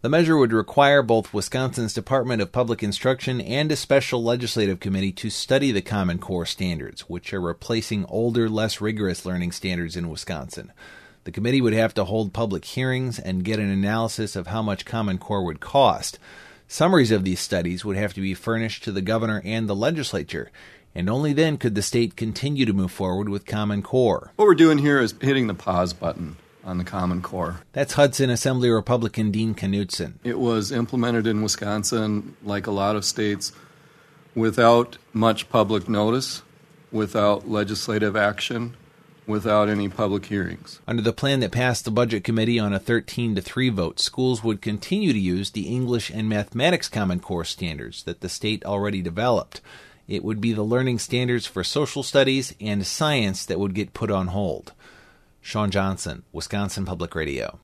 The measure would require both Wisconsin's Department of Public Instruction and a special legislative committee to study the Common Core standards, which are replacing older, less rigorous learning standards in Wisconsin. The committee would have to hold public hearings and get an analysis of how much Common Core would cost. Summaries of these studies would have to be furnished to the governor and the legislature, and only then could the state continue to move forward with Common Core. What we're doing here is hitting the pause button on the Common Core. That's Hudson Assembly Republican Dean Knutson. It was implemented in Wisconsin, like a lot of states, without much public notice, without legislative action, without any public hearings. Under the plan that passed the Budget Committee on a 13-3 vote, schools would continue to use the English and Mathematics Common Core standards that the state already developed. It would be the learning standards for social studies and science that would get put on hold. Sean Johnson, Wisconsin Public Radio.